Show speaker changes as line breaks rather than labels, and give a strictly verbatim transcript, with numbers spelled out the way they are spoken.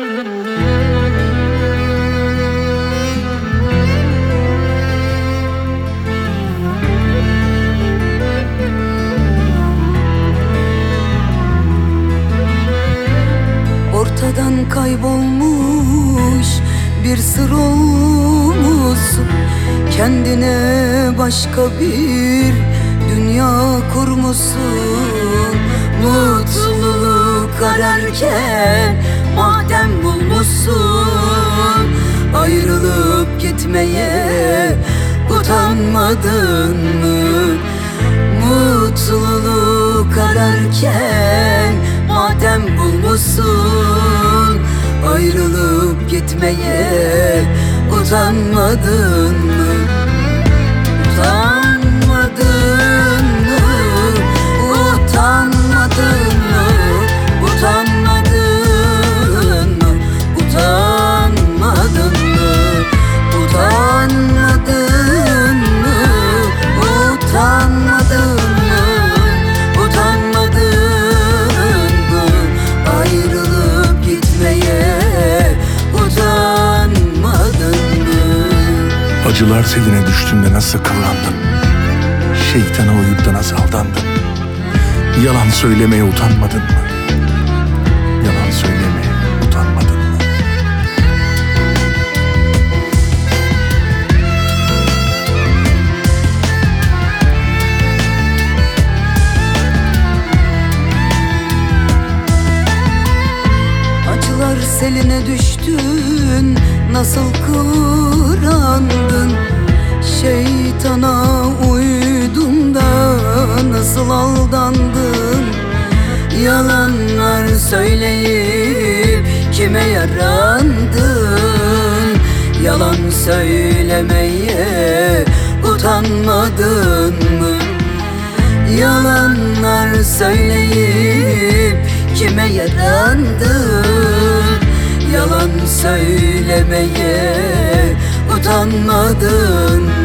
Ortadan kaybolmuş bir sır olmuşsun. Kendine başka bir dünya kurmuşsun. Mutluluk ararken matem bulmuşsun. Ayrılıp gitmeye utanmadın mı? Mutluluk ararken matem bulmuşsun. Ayrılıp gitmeye utanmadın mı? Utanmadın mı? Utanmadın mı? Utanmadın mı? Utanmadın mı? Utanmadın mı? Utanmadın mı? Utanmadın mı? Ayrılıp gitmeye utanmadın mı?
Acılar seline düştüğünde nasıl kıvrandın? Şeytana uyup da nasıl aldandın? Yalan söylemeye utanmadın mı? Yalan söylemeye utanmadın mı?
Acılar seline düştün, nasıl kıvrandın? Şeytana uydun da nasıl aldandın? Yalanlar söyleyip kime yarandın? Yalan söylemeye utanmadın mı? Yalanlar söyleyip kime yarandın? Yalan söylemeye utanmadın mı?